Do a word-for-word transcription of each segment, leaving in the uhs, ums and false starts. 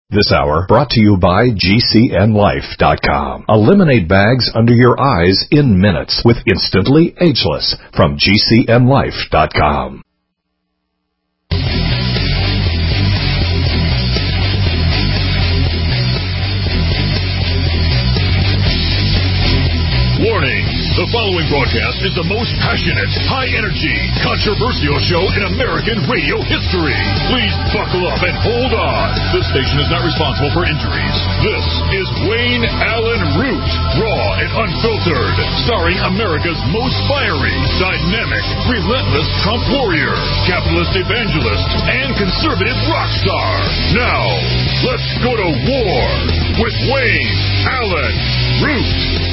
This hour brought to you by G C N Life dot com. Eliminate bags under your eyes in minutes with Instantly Ageless from G C N Life dot com. Warning! The following broadcast is the most passionate, high-energy, controversial show in American radio history. Please buckle up and hold on. This station is not responsible for injuries. This is Wayne Allen Root, raw and unfiltered, starring America's most fiery, dynamic, relentless Trump warrior, capitalist evangelist, and conservative rock star. Now, let's go to war with Wayne Allen Root.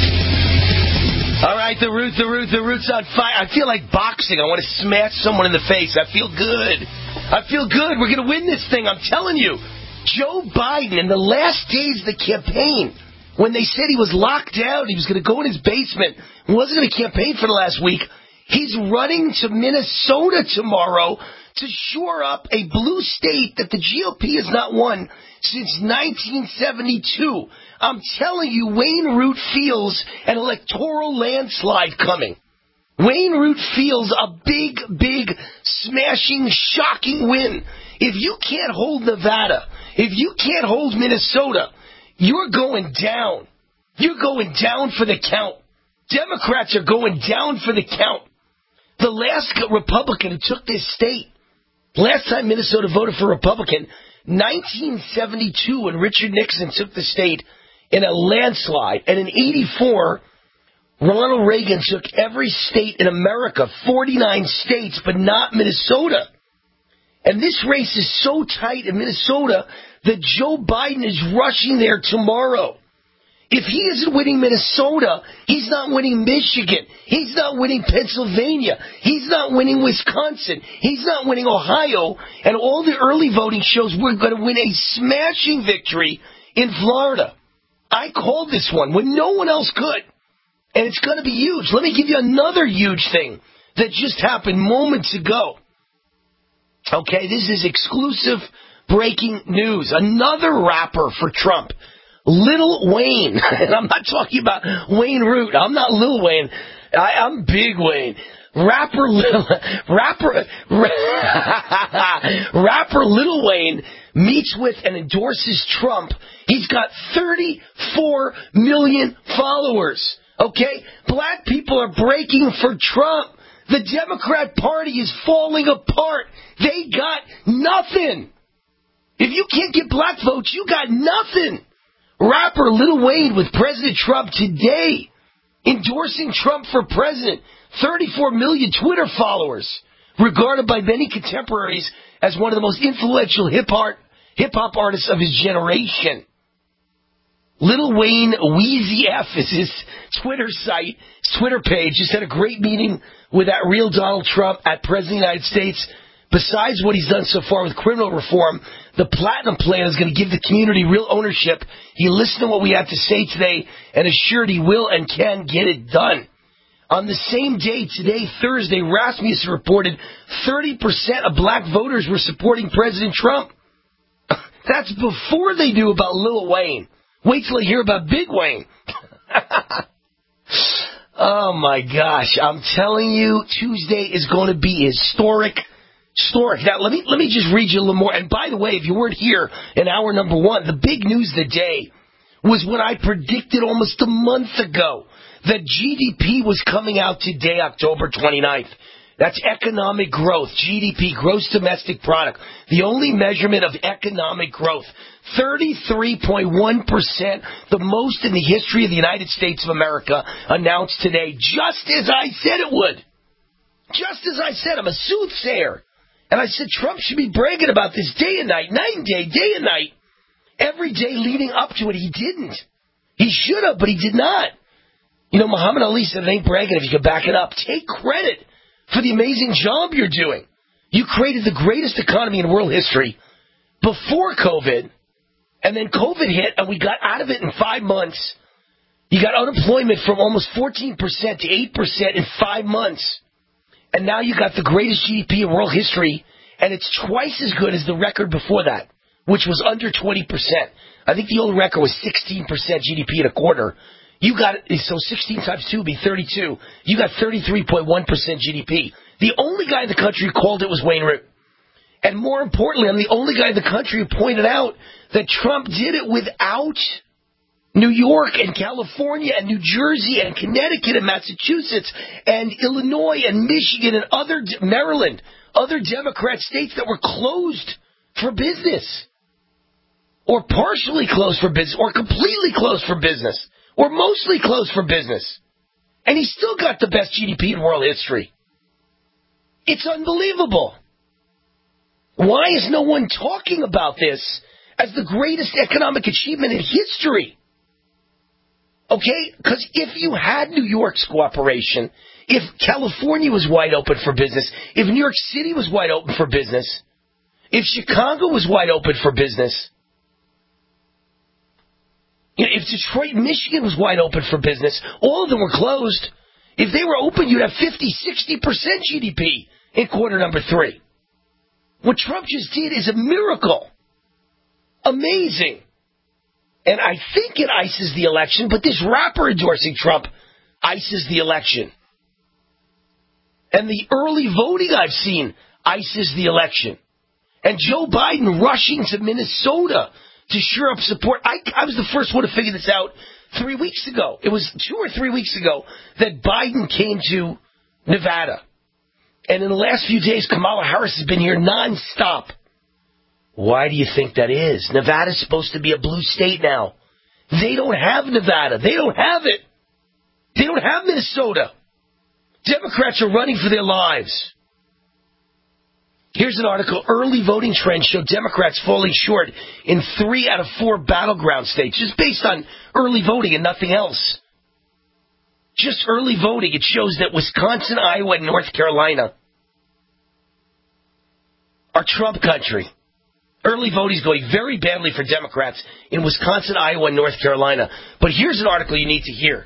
All right, the root, the root, the root's on fire. I feel like boxing. I want to smash someone in the face. I feel good. I feel good. We're going to win this thing. I'm telling you. Joe Biden, in the last days of the campaign, when they said he was locked out, he was going to go in his basement, he wasn't going to campaign for the last week, he's running to Minnesota tomorrow to shore up a blue state that the G O P has not won since nineteen seventy-two. I'm telling you, Wayne Root feels an electoral landslide coming. Wayne Root feels a big, big, smashing, shocking win. If you can't hold Nevada, if you can't hold Minnesota, you're going down. You're going down for the count. Democrats are going down for the count. The last Republican who took this state, last time Minnesota voted for Republican, nineteen seventy-two, when Richard Nixon took the state in a landslide. And in eighty-four, Ronald Reagan took every state in America, forty-nine states, but not Minnesota. And this race is so tight in Minnesota that Joe Biden is rushing there tomorrow. If he isn't winning Minnesota, he's not winning Michigan. He's not winning Pennsylvania. He's not winning Wisconsin. He's not winning Ohio. And all the early voting shows we're going to win a smashing victory in Florida. I called this one when no one else could. And it's going to be huge. Let me give you another huge thing that just happened moments ago. Okay, this is exclusive breaking news. Another rapper for Trump, Lil Wayne. And I'm not talking about Wayne Root. I'm not Lil Wayne. I, I'm Big Wayne. Rapper Lil, rapper, rapper Lil Wayne meets with and endorses Trump. He's got thirty-four million followers. Okay? Black people are breaking for Trump. The Democrat Party is falling apart. They got nothing. If you can't get black votes, you got nothing. Rapper Lil Wayne with President Trump today, endorsing Trump for president. thirty-four million Twitter followers, regarded by many contemporaries as one of the most influential hip-hop hip-hop artists of his generation. Lil Wayne Weezy F is his Twitter site, his Twitter page. Just had a great meeting with that real Donald Trump at President of the United States. Besides what he's done so far with criminal reform, the Platinum Plan is going to give the community real ownership. He listened to what we had to say today and assured he will and can get it done. On the same day today, Thursday, Rasmussen reported thirty percent of black voters were supporting President Trump. That's before they knew about Lil Wayne. Wait till they hear about Big Wayne. Oh, my gosh. I'm telling you, Tuesday is going to be historic. Historic. Now, let me let me just read you a little more. And by the way, if you weren't here in hour number one, the big news of the day was when I predicted almost a month ago that G D P was coming out today, October twenty-ninth. That's economic growth, G D P, gross domestic product, the only measurement of economic growth. thirty-three point one percent, the most in the history of the United States of America, announced today, just as I said it would. Just as I said, I'm a soothsayer. And I said Trump should be bragging about this day and night, night and day, day and night, every day leading up to it. He didn't. He should have, but he did not. You know, Muhammad Ali said it ain't bragging if you can back it up. Take credit for the amazing job you're doing. You created the greatest economy in world history before COVID, and then COVID hit, and we got out of it in five months. You got unemployment from almost fourteen percent to eight percent in five months. And now you got the greatest G D P in world history, and it's twice as good as the record before that. which was under twenty percent. I think the old record was sixteen percent G D P in a quarter. You got, so sixteen times two would be thirty-two. You got thirty-three point one percent G D P. The only guy in the country who called it was Wayne Root. And more importantly, I'm the only guy in the country who pointed out that Trump did it without New York and California and New Jersey and Connecticut and Massachusetts and Illinois and Michigan and other, Maryland, other Democrat states that were closed for business. Or partially closed for business, or completely closed for business, or mostly closed for business. And he still got the best G D P in world history. It's unbelievable. Why is no one talking about this as the greatest economic achievement in history? Okay? Because if you had New York's cooperation, if California was wide open for business, if New York City was wide open for business, if Chicago was wide open for business, if Detroit, Michigan was wide open for business, all of them were closed. If they were open, you'd have fifty, sixty percent G D P in quarter number three. What Trump just did is a miracle. Amazing. And I think it ices the election, but this rapper endorsing Trump ices the election. And the early voting I've seen ices the election. And Joe Biden rushing to Minnesota to shore up support. I, I was the first one to figure this out three weeks ago. It was two or three weeks ago that Biden came to Nevada. And in the last few days, Kamala Harris has been here nonstop. Why do you think that is? Nevada's supposed to be a blue state now. They don't have Nevada. They don't have it. They don't have Minnesota. Democrats are running for their lives. Here's an article. Early voting trends show Democrats falling short in three out of four battleground states, just based on early voting and nothing else. Just early voting. It shows that Wisconsin, Iowa, and North Carolina are Trump country. Early voting is going very badly for Democrats in Wisconsin, Iowa, and North Carolina. But here's an article you need to hear.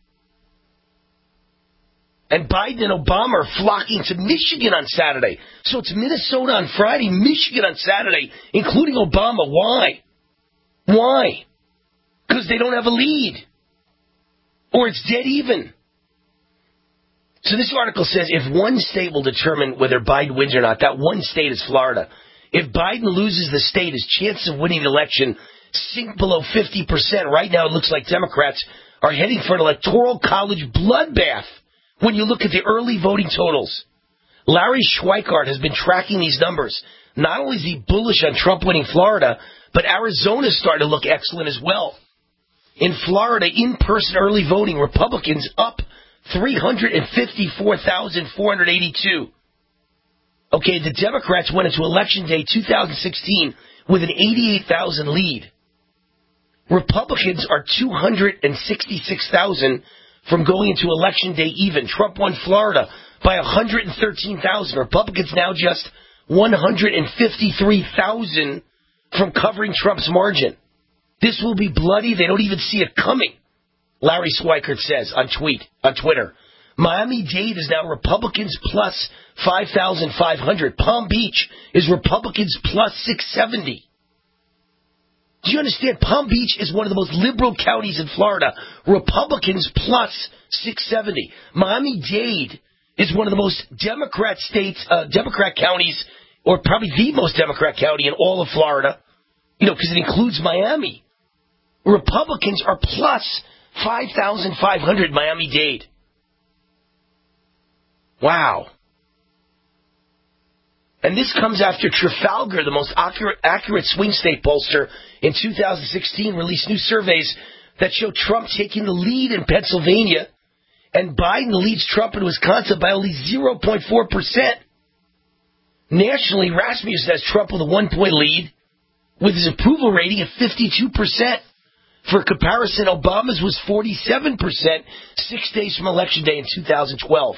And Biden and Obama are flocking to Michigan on Saturday. So it's Minnesota on Friday, Michigan on Saturday, including Obama. Why? Why? Because they don't have a lead. Or it's dead even. So this article says if one state will determine whether Biden wins or not, that one state is Florida. If Biden loses the state, his chances of winning the election sink below fifty percent. Right now it looks like Democrats are heading for an electoral college bloodbath. When you look at the early voting totals, Larry Schweikart has been tracking these numbers. Not only is he bullish on Trump winning Florida, but Arizona's starting to look excellent as well. In Florida, in-person early voting, Republicans up three hundred fifty-four thousand four hundred eighty-two. Okay, the Democrats went into Election Day two thousand sixteen with an eighty-eight thousand lead. Republicans are two hundred sixty-six thousand from going into Election Day even. Trump won Florida by one hundred thirteen thousand. Republicans now just one hundred fifty-three thousand from covering Trump's margin. This will be bloody. They don't even see it coming, Larry Schweikart says on tweet on Twitter. Miami-Dade is now Republicans plus five thousand five hundred. Palm Beach is Republicans plus six seventy. Do you understand? Palm Beach is one of the most liberal counties in Florida. Republicans plus six seventy. Miami-Dade is one of the most Democrat states, uh, Democrat counties, or probably the most Democrat county in all of Florida, you know, because it includes Miami. Republicans are plus five thousand five hundred Miami-Dade. Wow. And this comes after Trafalgar, the most accurate, accurate swing state pollster in two thousand sixteen, released new surveys that show Trump taking the lead in Pennsylvania, and Biden leads Trump in Wisconsin by only zero point four percent. Nationally, Rasmussen has Trump with a one-point lead, with his approval rating at fifty-two percent. For comparison, Obama's was forty-seven percent six days from Election Day in two thousand twelve.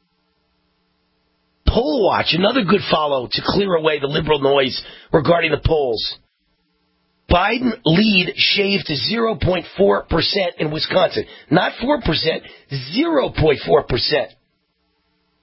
Poll Watch, another good follow to clear away the liberal noise regarding the polls. Biden lead shaved to zero point four percent in Wisconsin. Not four percent, zero point four percent.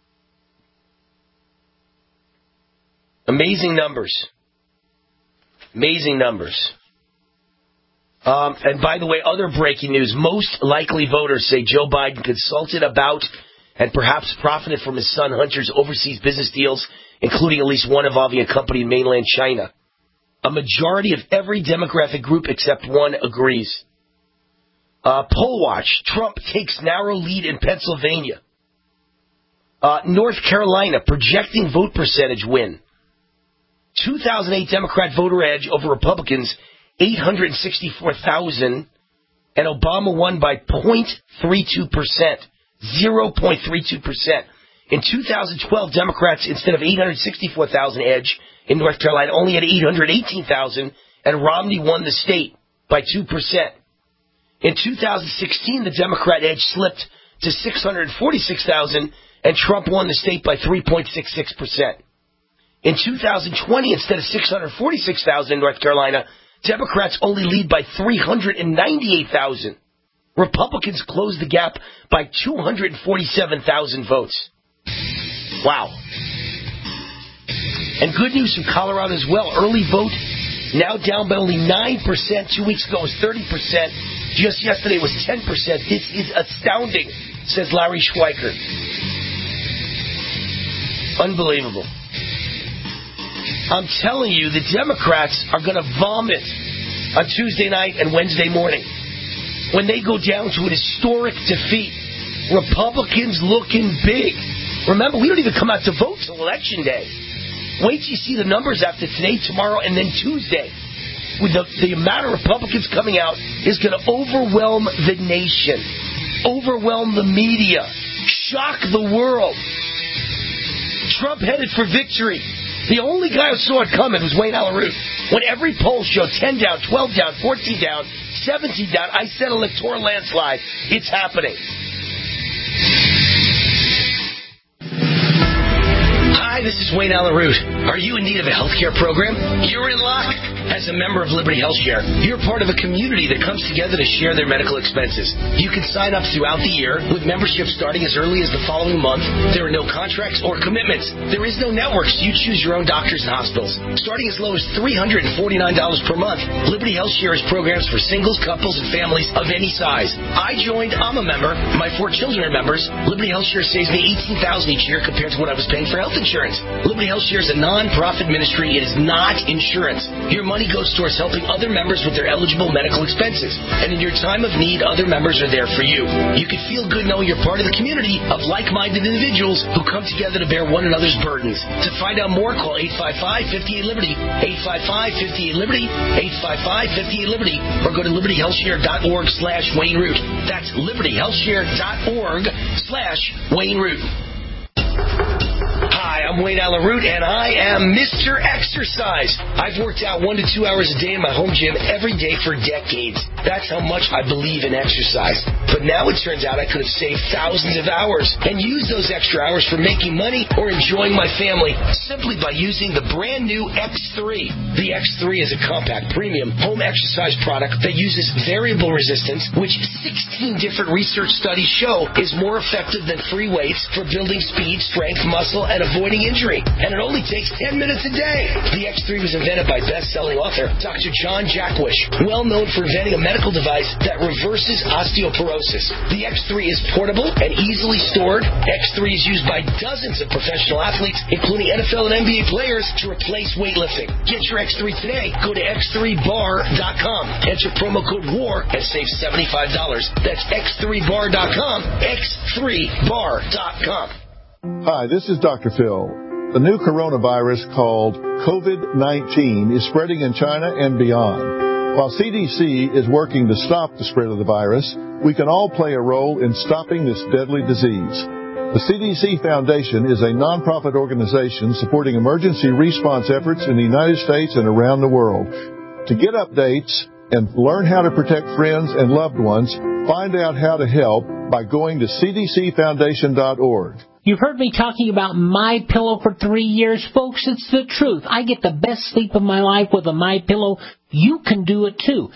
Amazing numbers. Amazing numbers. Um, and by the way, other breaking news. Most likely voters say Joe Biden consulted about and perhaps profited from his son Hunter's overseas business deals, including at least one involving a company in mainland China. A majority of every demographic group except one agrees. Uh, Poll Watch, Trump takes narrow lead in Pennsylvania. Uh, North Carolina, projecting vote percentage win. two thousand eight Democrat voter edge over Republicans, eight hundred sixty-four thousand, and Obama won by zero point three two percent. zero point three two percent. In two thousand twelve, Democrats, instead of eight hundred sixty-four thousand edge in North Carolina, only had eight hundred eighteen thousand, and Romney won the state by two percent. In two thousand sixteen, the Democrat edge slipped to six hundred forty-six thousand, and Trump won the state by three point six six percent. In two thousand twenty, instead of six hundred forty-six thousand in North Carolina, Democrats only lead by three hundred ninety-eight thousand. Republicans closed the gap by two hundred forty-seven thousand votes. Wow. And good news from Colorado as well. Early vote now down by only nine percent. Two weeks ago it was thirty percent. Just yesterday it was ten percent. This is astounding, says Larry Schweikert. Unbelievable. I'm telling you, the Democrats are going to vomit on Tuesday night and Wednesday morning when they go down to an historic defeat. Republicans looking big. Remember, we don't even come out to vote till Election Day. Wait till you see the numbers after today, tomorrow, and then Tuesday. With the, the amount of Republicans coming out is going to overwhelm the nation, overwhelm the media, shock the world. Trump headed for victory. The only guy who saw it coming was Wayne Allyn Root. When every poll showed ten down, twelve down, fourteen down, seventeen down, I said electoral landslide. It's happening. Hi, this is Wayne Allyn Root. Are you in need of a health care program? You're in luck. As a member of Liberty Health Share, you're part of a community that comes together to share their medical expenses. You can sign up throughout the year with membership starting as early as the following month. There are no contracts or commitments. There is no network, so you choose your own doctors and hospitals. Starting as low as three hundred forty-nine dollars per month, Liberty Health Share has programs for singles, couples, and families of any size. I joined. I'm a member. My four children are members. Liberty Health Share saves me eighteen thousand dollars each year compared to what I was paying for health insurance. Liberty Health Share is a non-profit ministry. It is not insurance. Your money goes towards helping other members with their eligible medical expenses. And in your time of need, other members are there for you. You can feel good knowing you're part of the community of like-minded individuals who come together to bear one another's burdens. To find out more, call eight five five, five eight Liberty, eight five five, five eight Liberty, eight five five, five eight Liberty, or go to liberty health share dot org slash Wayne Root. That's liberty health share dot org slash Wayne Root. Hi, I'm Wayne Allyn Root, and I am Mister Exercise. I've worked out one to two hours a day in my home gym every day for decades. That's how much I believe in exercise. But now it turns out I could have saved thousands of hours and used those extra hours for making money or enjoying my family simply by using the brand new X three. The X three is a compact, premium home exercise product that uses variable resistance, which sixteen different research studies show is more effective than free weights for building speed, strength, muscle, and avoiding injury. And it only takes ten minutes a day. The X three was invented by best-selling author Doctor John Jackwish, well known for inventing a medical device that reverses osteoporosis. The X three is portable and easily stored. X three is used by dozens of professional athletes, including N F L and N B A players, to replace weightlifting. Get your X three today. Go to x three bar dot com. Enter promo code WAR and save seventy-five dollars. That's x three bar dot com. x three bar dot com. Hi, this is Doctor Phil. The new coronavirus called COVID nineteen is spreading in China and beyond. While C D C is working to stop the spread of the virus, we can all play a role in stopping this deadly disease. The C D C Foundation is a nonprofit organization supporting emergency response efforts in the United States and around the world. To get updates and learn how to protect friends and loved ones, find out how to help by going to c d c foundation dot org. You've heard me talking about MyPillow for three years, folks. It's the truth. I get the best sleep of my life with a MyPillow. You can do it too.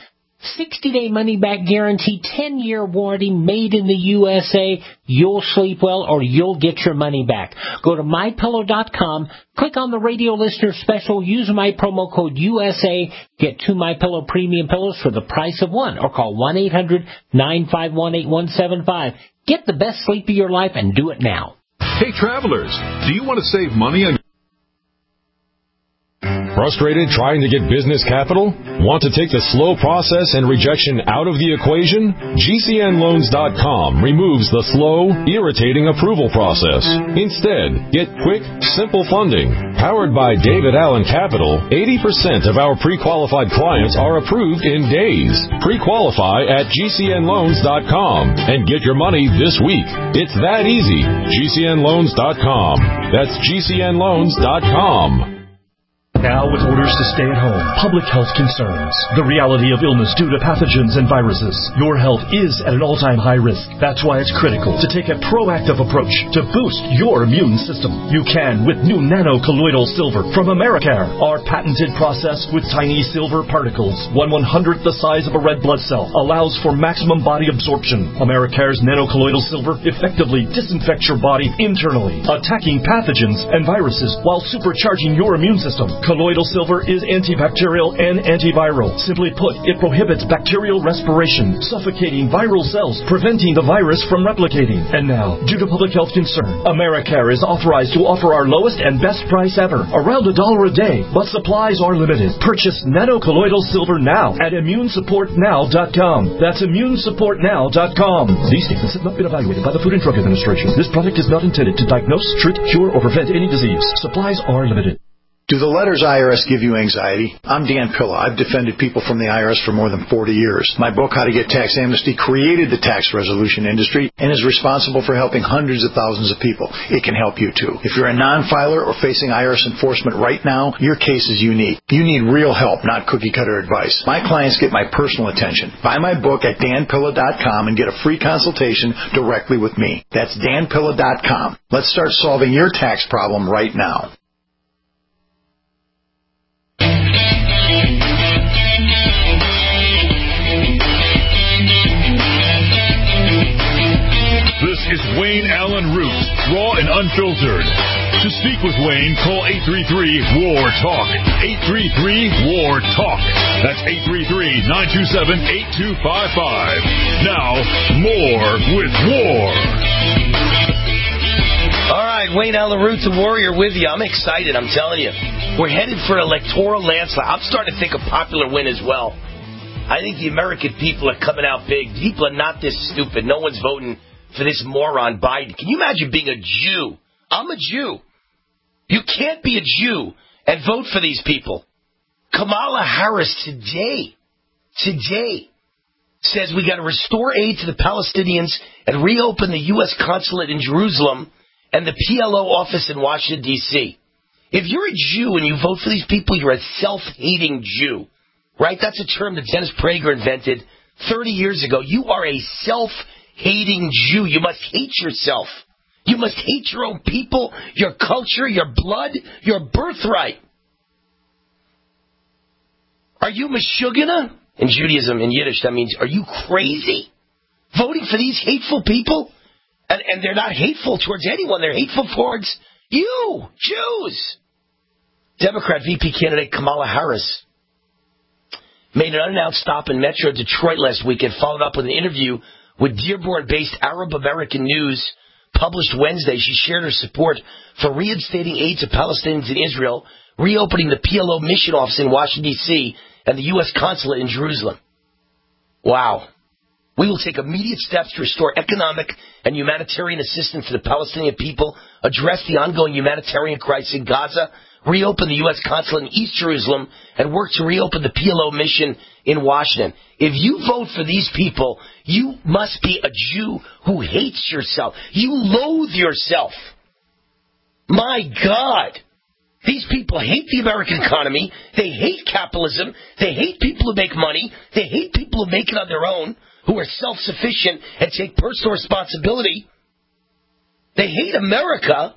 sixty-day money-back guarantee, ten-year warranty, made in the U S A. You'll sleep well or you'll get your money back. Go to my pillow dot com, click on the radio listener special, use my promo code U S A, get two MyPillow premium pillows for the price of one, or call one eight hundred nine five one eight one seven five. Get the best sleep of your life and do it now. Hey, travelers, do you want to save money on... Frustrated trying to get business capital? Want to take the slow process and rejection out of the equation? G C N loans dot com removes the slow, irritating approval process. Instead, get quick, simple funding. Powered by David Allen Capital, eighty percent of our pre-qualified clients are approved in days. Pre-qualify at G C N loans dot com and get your money this week. It's that easy. G C N loans dot com. That's G C N loans dot com. Now with orders to stay at home, public health concerns, the reality of illness due to pathogens and viruses, your health is at an all-time high risk. That's why it's critical to take a proactive approach to boost your immune system. You can with new nano-colloidal silver from Americare. Our patented process with tiny silver particles, one one-hundredth the size of a red blood cell, allows for maximum body absorption. Americare's nano-colloidal silver effectively disinfects your body internally, attacking pathogens and viruses while supercharging your immune system. Colloidal silver is antibacterial and antiviral. Simply put, it prohibits bacterial respiration, suffocating viral cells, preventing the virus from replicating. And now, due to public health concern, Americare is authorized to offer our lowest and best price ever, around a dollar a day, but supplies are limited. Purchase nano-colloidal silver now at immune support now dot com. That's immune support now dot com. These statements have not been evaluated by the Food and Drug Administration. This product is not intended to diagnose, treat, cure, or prevent any disease. Supplies are limited. Do the letters I R S give you anxiety? I'm Dan Pilla. I've defended people from the I R S for more than forty years. My book, How to Get Tax Amnesty, created the tax resolution industry and is responsible for helping hundreds of thousands of people. It can help you, too. If you're a non-filer or facing I R S enforcement right now, your case is unique. You need real help, not cookie-cutter advice. My clients get my personal attention. Buy my book at dan pilla dot com and get a free consultation directly with me. That's dan pilla dot com. Let's start solving your tax problem right now. This is Wayne Allen Root, raw and unfiltered. To speak with Wayne, call eight three three, W A R, TALK. eight three three, W A R, TALK. That's eight three three, nine two seven, eight two five five. Now, more with War. All right, Wayne Allen Root, the Warrior, with you. I'm excited, I'm telling you. We're headed for an electoral landslide. I'm starting to think a popular win as well. I think the American people are coming out big. People are not this stupid. No one's voting for this moron Biden. Can you imagine being a Jew? I'm a Jew. You can't be a Jew and vote for these people. Kamala Harris today, today, says we got to restore aid to the Palestinians and reopen the U S consulate in Jerusalem and the P L O office in Washington, D C If you're a Jew and you vote for these people, you're a self-hating Jew. Right? That's a term that Dennis Prager invented thirty years ago. You are a self-hating Jew. You must hate yourself. You must hate your own people, your culture, your blood, your birthright. Are you Meshuggah? In Judaism, in Yiddish, that means, are you crazy? Voting for these hateful people? And, and they're not hateful towards anyone. They're hateful towards you, Jews. Democrat V P candidate Kamala Harris made an unannounced stop in Metro Detroit last week and followed up with an interview with Dearborn-based Arab American News published Wednesday. She shared her support for reinstating aid to Palestinians in Israel, reopening the P L O mission office in Washington, D C, and the U S consulate in Jerusalem. Wow. We will take immediate steps to restore economic and humanitarian assistance to the Palestinian people, address the ongoing humanitarian crisis in Gaza, reopen the U S consulate in East Jerusalem, and work to reopen the P L O mission in Washington. If you vote for these people, you must be a Jew who hates yourself. You loathe yourself. My God. These people hate the American economy. They hate capitalism. They hate people who make money. They hate people who make it on their own, who are self-sufficient and take personal responsibility. They hate America.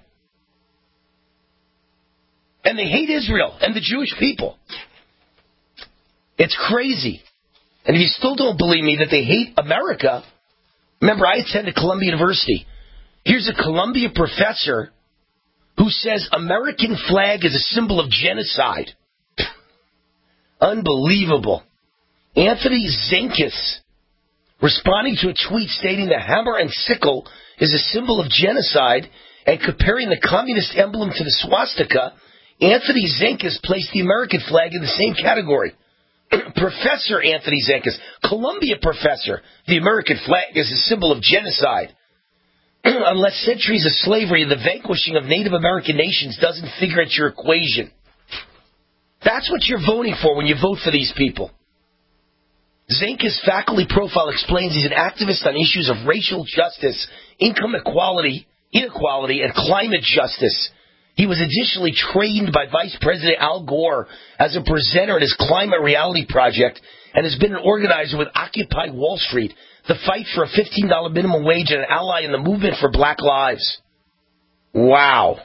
And they hate Israel and the Jewish people. It's crazy. And if you still don't believe me that they hate America, remember, I attended Columbia University. Here's a Columbia professor who says American flag is a symbol of genocide. Unbelievable. Anthony Zenkis, responding to a tweet stating the hammer and sickle is a symbol of genocide and comparing the communist emblem to the swastika, Anthony Zenkis placed the American flag in the same category. Professor Anthony Zenkis, Columbia professor, the American flag is a symbol of genocide. Unless centuries of slavery and the vanquishing of Native American nations doesn't figure into your equation. That's what you're voting for when you vote for these people. Zenkis' faculty profile explains he's an activist on issues of racial justice, income equality, inequality, and climate justice. He was additionally trained by Vice President Al Gore as a presenter at his Climate Reality Project and has been an organizer with Occupy Wall Street, the fight for a fifteen dollars minimum wage and an ally in the movement for Black Lives. Wow.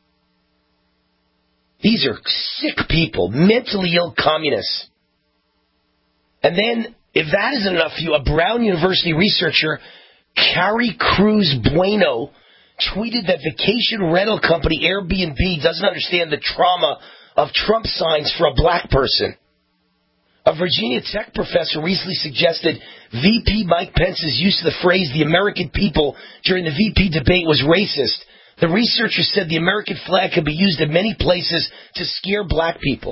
These are sick people, mentally ill communists. And then, if that isn't enough for you, a Brown University researcher, Carrie Cruz Bueno, tweeted that vacation rental company Airbnb doesn't understand the trauma of Trump signs for a black person. A Virginia Tech professor recently suggested V P Mike Pence's use of the phrase the American people during the V P debate was racist. The researcher said the American flag can be used in many places to scare black people.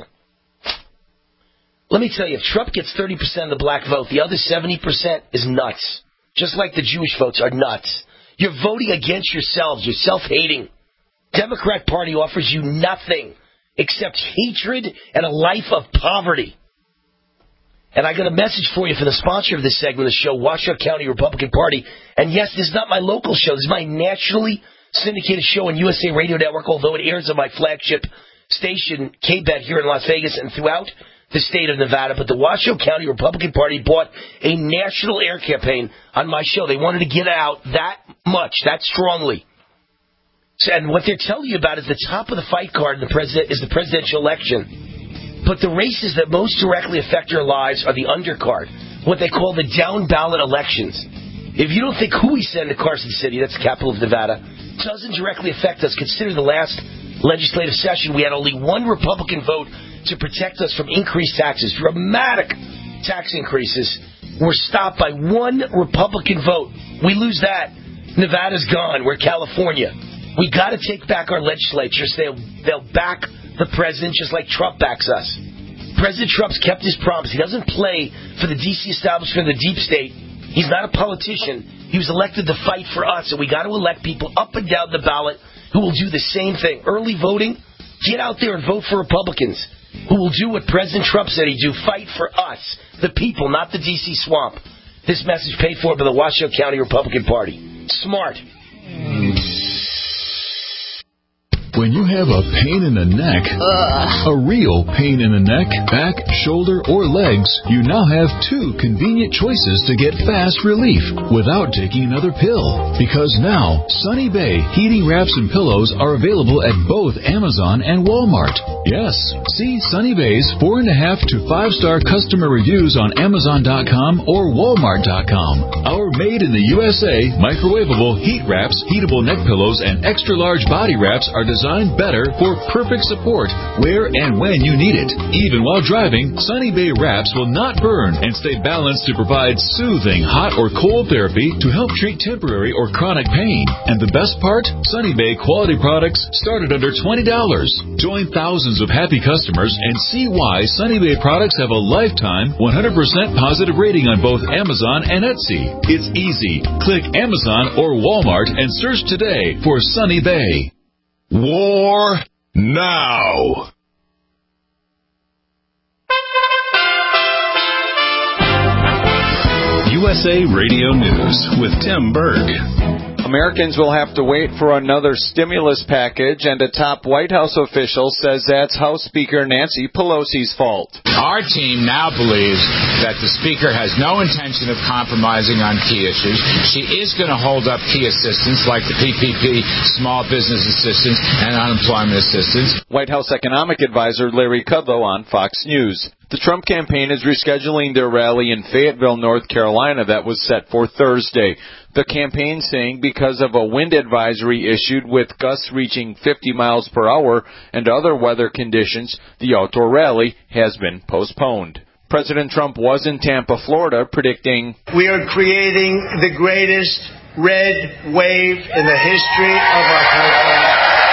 Let me tell you, if Trump gets thirty percent of the black vote, the other seventy percent is nuts. Just like the Jewish votes are nuts. You're voting against yourselves. You're self-hating. Democrat Party offers you nothing except hatred and a life of poverty. And I got a message for you from the sponsor of this segment of the show, Washoe County Republican Party. And yes, this is not my local show. This is my nationally syndicated show on U S A Radio Network, although it airs on my flagship station, K B E T, here in Las Vegas and throughout the state of Nevada. But the Washoe County Republican Party bought a national air campaign on my show. They wanted to get out that much, that strongly. So, and what they're telling you about is the top of the fight card in the president is the presidential election. But the races that most directly affect our lives are the undercard, what they call the down-ballot elections. If you don't think who we send to Carson City, that's the capital of Nevada, doesn't directly affect us, consider the last legislative session. We had only one Republican vote to protect us from increased taxes. Dramatic tax increases were stopped by one Republican vote. We lose that, Nevada's gone. We're California. We got to take back our legislatures. They'll, they'll back the president just like Trump backs us. President Trump's kept his promise. He doesn't play for the D C establishment or the deep state. He's not a politician. He was elected to fight for us, and we got to elect people up and down the ballot who will do the same thing. Early voting, get out there and vote for Republicans who will do what President Trump said he'd do, fight for us, the people, not the D C swamp. This message paid for by the Washoe County Republican Party. Smart. When you have a pain in the neck, Ugh. a real pain in the neck, back, shoulder, or legs, you now have two convenient choices to get fast relief without taking another pill. Because now, Sunny Bay heating wraps and pillows are available at both Amazon and Walmart. Yes, see Sunny Bay's four and a half to five star customer reviews on Amazon dot com or Walmart dot com. Our made in the U S A microwavable heat wraps, heatable neck pillows, and extra large body wraps are designed Designed better for perfect support where and when you need it. Even while driving, Sunny Bay wraps will not burn and stay balanced to provide soothing hot or cold therapy to help treat temporary or chronic pain. And the best part? Sunny Bay quality products start at under twenty dollars. Join thousands of happy customers and see why Sunny Bay products have a lifetime one hundred percent positive rating on both Amazon and Etsy. It's easy. Click Amazon or Walmart and search today for Sunny Bay. War now. U S A Radio News with Tim Berg. Americans will have to wait for another stimulus package, and a top White House official says that's House Speaker Nancy Pelosi's fault. Our team now believes that the Speaker has no intention of compromising on key issues. She is going to hold up key assistance like the P P P, small business assistance, and unemployment assistance. White House economic advisor Larry Kudlow on Fox News. The Trump campaign is rescheduling their rally in Fayetteville, North Carolina that was set for Thursday. The campaign saying because of a wind advisory issued with gusts reaching fifty miles per hour and other weather conditions, the outdoor rally has been postponed. President Trump was in Tampa, Florida, predicting, "We are creating the greatest red wave in the history of our country."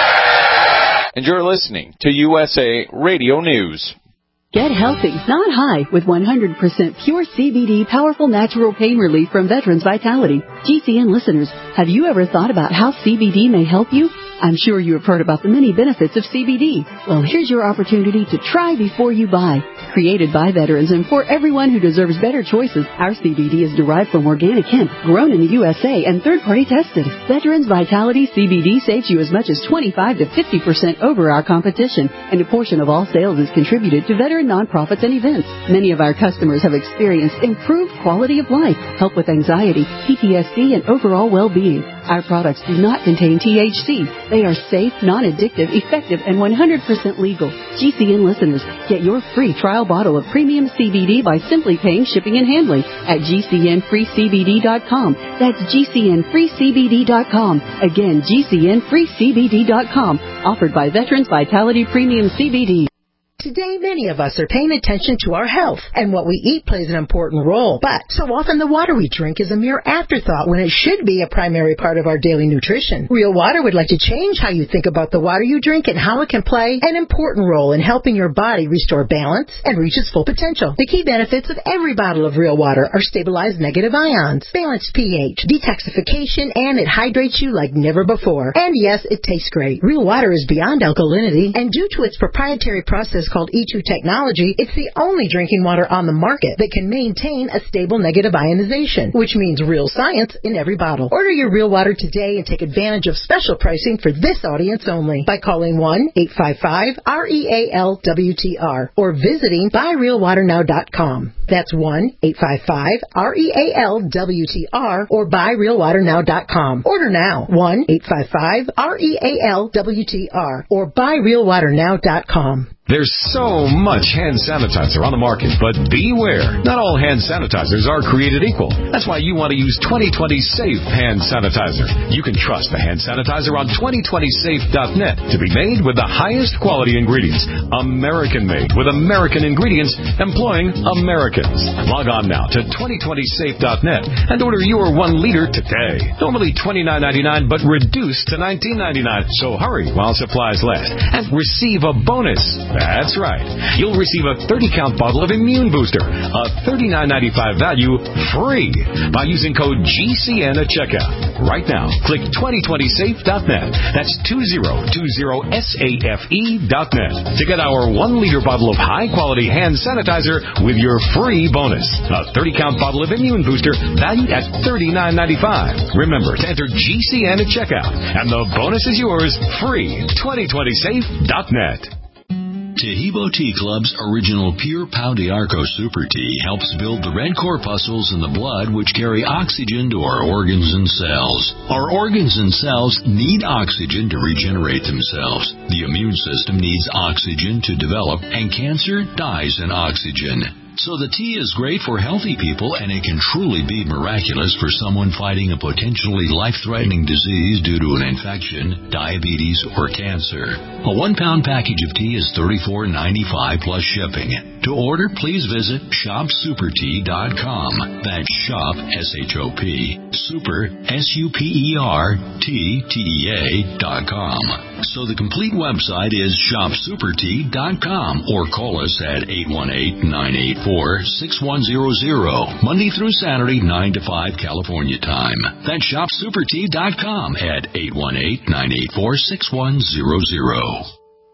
And you're listening to U S A Radio News. Get healthy, not high, with one hundred percent pure C B D powerful natural pain relief from Veterans Vitality. G C N listeners, have you ever thought about how C B D may help you? I'm sure you have heard about the many benefits of C B D. Well, here's your opportunity to try before you buy. Created by veterans and for everyone who deserves better choices, our C B D is derived from organic hemp, grown in the U S A and third-party tested. Veterans Vitality C B D saves you as much as twenty-five to fifty percent over our competition, and a portion of all sales is contributed to veteran nonprofits and events. Many of our customers have experienced improved quality of life, help with anxiety, P T S D, and overall well-being. Our products do not contain T H C. They are safe, non-addictive, effective, and one hundred percent legal. G C N listeners, get your free trial bottle of premium C B D by simply paying shipping and handling at G C N free C B D dot com. That's G C N free C B D dot com. Again, G C N free C B D dot com. Offered by Veterans Vitality Premium C B D. Today, many of us are paying attention to our health, and what we eat plays an important role. But so often the water we drink is a mere afterthought when it should be a primary part of our daily nutrition. Real Water would like to change how you think about the water you drink and how it can play an important role in helping your body restore balance and reach its full potential. The key benefits of every bottle of Real Water are stabilized negative ions, balanced pH, detoxification, and it hydrates you like never before. And yes, it tastes great. Real Water is beyond alkalinity, and due to its proprietary process called E two technology, it's the only drinking water on the market that can maintain a stable negative ionization, which means real science in every bottle. Order your Real Water today and take advantage of special pricing for this audience only by calling one eight five five R E A L W T R or visiting buy real water now dot com. That's one eight five five R E A L W T R or buy real water now dot com. Order now, one eight five five R E A L W T R or buy real water now dot com. There's so much hand sanitizer on the market, but beware. Not all hand sanitizers are created equal. That's why you want to use twenty twenty Safe Hand Sanitizer. You can trust the hand sanitizer on twenty twenty safe dot net to be made with the highest quality ingredients. American-made with American ingredients employing Americans. Log on now to twenty twenty safe dot net and order your one liter today. Normally twenty-nine ninety-nine, but reduced to nineteen ninety-nine. So hurry while supplies last and receive a bonus. That's right. You'll receive a thirty count bottle of Immune Booster, a thirty-nine ninety-five value, free by using code G C N at checkout. Right now, click twenty twenty safe dot net. That's two zero two zero safe dot net to get our one liter bottle of high-quality hand sanitizer with your free bonus. A thirty count bottle of Immune Booster valued at thirty-nine ninety-five. Remember to enter G C N at checkout, and the bonus is yours free. twenty twenty safe dot net. Tahibo Tea Club's original Pure Pau d'Arco Super Tea helps build the red corpuscles in the blood which carry oxygen to our organs and cells. Our organs and cells need oxygen to regenerate themselves. The immune system needs oxygen to develop, and cancer dies in oxygen. So the tea is great for healthy people, and it can truly be miraculous for someone fighting a potentially life-threatening disease due to an infection, diabetes, or cancer. A one-pound package of tea is thirty-four ninety-five plus shipping. To order, please visit shop super tea dot com. That's shop, S H O P, super, S U P E R, T, T E A, dot com. So the complete website is shop super tea dot com, or call us at eight one eight, nine eight four, six one zero zero, Monday through Saturday, nine to five California time. That's shop super tea dot com at eight one eight, nine eight four, six one zero zero.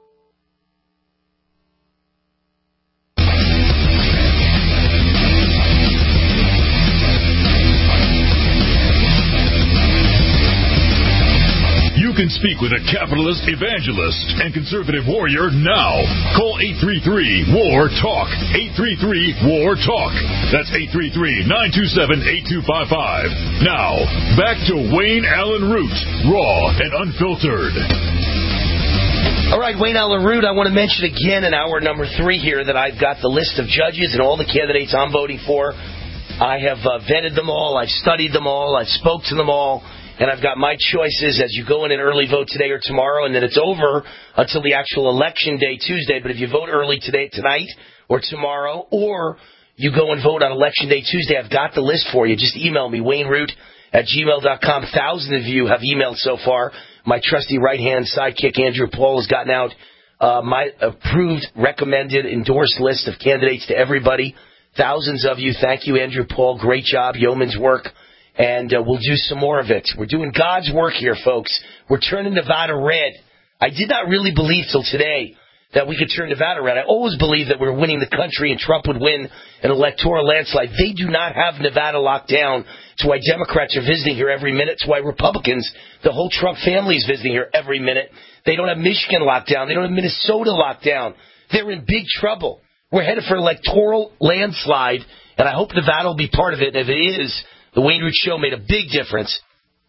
You can speak with a capitalist evangelist and conservative warrior now. Call eight three three, W A R, TALK. eight three three, W A R, TALK. That's eight three three, nine two seven, eight two five five. Now, back to Wayne Allen Root, raw and unfiltered. All right, Wayne Allyn Root, I want to mention again in hour number three here that I've got the list of judges and all the candidates I'm voting for. I have uh, vetted them all. I've studied them all. I've spoke to them all. And I've got my choices as you go in and early vote today or tomorrow, and then it's over until the actual election day, Tuesday. But if you vote early today, tonight, or tomorrow, or you go and vote on election day Tuesday, I've got the list for you. Just email me, Wayne Root at gmail dot com. Thousands of you have emailed so far. My trusty right-hand sidekick, Andrew Paul, has gotten out uh, my approved, recommended, endorsed list of candidates to everybody. Thousands of you. Thank you, Andrew Paul. Great job. Yeoman's work. And uh, we'll do some more of it. We're doing God's work here, folks. We're turning Nevada red. I did not really believe till today that we could turn Nevada red. I always believed that we were winning the country and Trump would win an electoral landslide. They do not have Nevada locked down. It's why Democrats are visiting here every minute. It's why Republicans, the whole Trump family is visiting here every minute. They don't have Michigan locked down. They don't have Minnesota locked down. They're in big trouble. We're headed for an electoral landslide, and I hope Nevada will be part of it. And if it is, the Wayne Root Show made a big difference.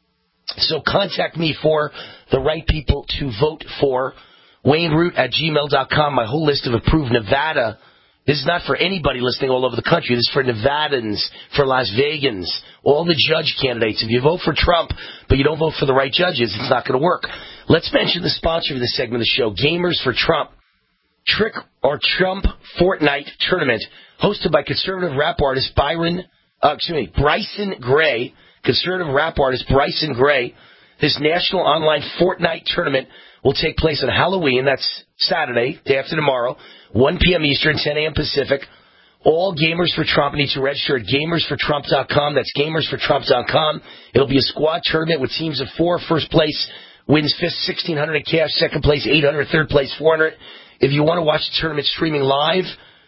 So contact me for the right people to vote for. Wayne Root at gmail dot com. My whole list of approved Nevada. This is not for anybody listening all over the country. This is for Nevadans, for Las Vegans, all the judge candidates. If you vote for Trump, but you don't vote for the right judges, it's not going to work. Let's mention the sponsor of this segment of the show, Gamers for Trump. Trick or Trump Fortnite Tournament, hosted by conservative rap artist Byron, uh, excuse me, Bryson Gray, conservative rap artist Bryson Gray. This national online Fortnite tournament will take place on Halloween. That's Saturday, day after tomorrow, one p.m. Eastern, ten a.m. Pacific. All Gamers for Trump need to register at gamers for trump dot com. That's gamers for trump dot com. It'll be a squad tournament with teams of four. First place wins sixteen hundred dollars in cash. Second place, eight hundred dollars. Third place, four hundred dollars. If you want to watch the tournament streaming live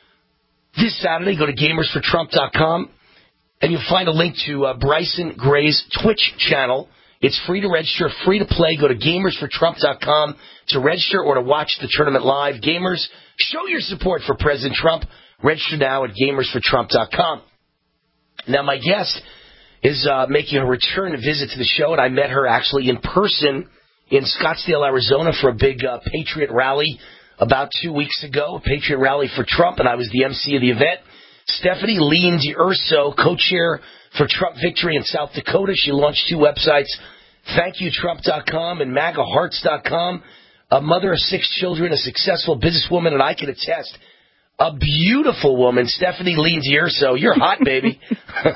this Saturday, go to gamers for trump dot com, and you'll find a link to uh, Bryson Gray's Twitch channel. It's free to register, free to play. Go to gamers for trump dot com to register or to watch the tournament live. Gamers, show your support for President Trump. Register now at gamers for trump dot com. Now, my guest is uh, making a return visit to the show, and I met her actually in person in Scottsdale, Arizona for a big uh, Patriot rally about two weeks ago, a Patriot rally for Trump, and I was the M C of the event. Stephanie Lean D'Urso, co-chair for Trump Victory in South Dakota. She launched two websites, thank you trump dot com and maga hearts dot com. A mother of six children, a successful businesswoman, and I can attest, a beautiful woman, Stephanie Lean D'Urso. You're hot, baby. You're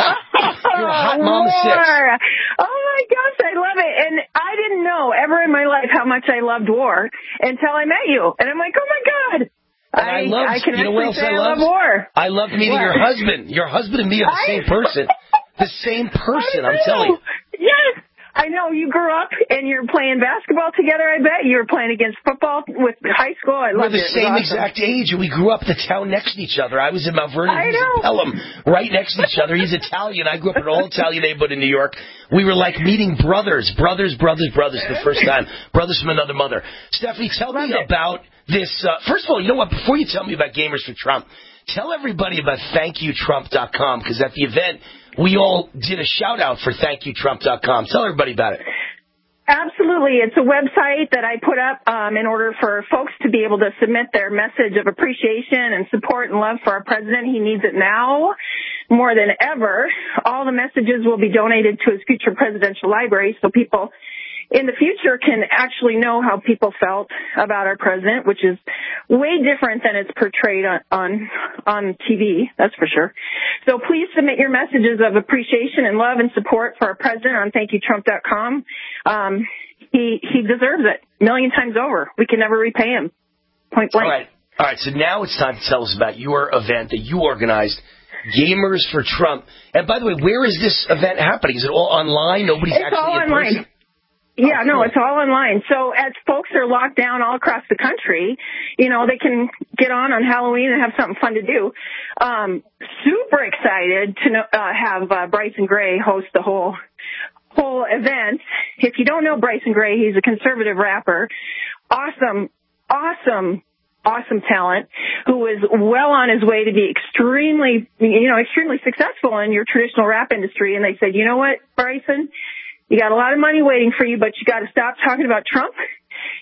a hot mama six. Oh, my gosh, I love it. And I didn't know ever in my life how much I loved war until I met you. And I'm like, oh, my God. And I, I loved, I can you know what else I loved? I love war. I loved meeting what? your husband. Your husband and me are the I, same person. The same person, I'm telling you. Yes. I know you grew up and you're playing basketball together, I bet. You were playing against football with high school. I loved We're the it. same awesome. exact age, and we grew up in the town next to each other. I was in Mount Vernon, he was in Pelham, right next to each other. He's Italian. I grew up in an all-Italian neighborhood in New York. We were like meeting brothers, brothers, brothers, brothers for the first time. Brothers from another mother. Stephanie, tell Love me it. about this. Uh, first of all, you know what? Before you tell me about Gamers for Trump, tell everybody about thank you trump dot com, because at the event, we all did a shout-out for thank you trump dot com. Tell everybody about it. Absolutely. It's a website that I put up um, in order for folks to be able to submit their message of appreciation and support and love for our president. He needs it now more than ever. All the messages will be donated to his future presidential library so people in the future can actually know how people felt about our president, which is way different than it's portrayed on, on, on T V, that's for sure. So please submit your messages of appreciation and love and support for our president on thank you trump dot com. Um, he, he deserves it a million times over. We can never repay him. Point blank. All right. All right. So now it's time to tell us about your event that you organized, Gamers for Trump. And by the way, where is this event happening? Is it all online? Nobody's it's actually all in online. person? Yeah, Oh, no, cool. it's all online. So as folks are locked down all across the country, you know, they can get on on Halloween and have something fun to do. Um, super excited to know, uh, have uh, Bryson Gray host the whole whole event. If you don't know Bryson Gray, he's a conservative rapper. Awesome, awesome, awesome talent who is well on his way to be extremely, you know, extremely successful in your traditional rap industry. And they said, you know what, Bryson? You got a lot of money waiting for you, but you got to stop talking about Trump.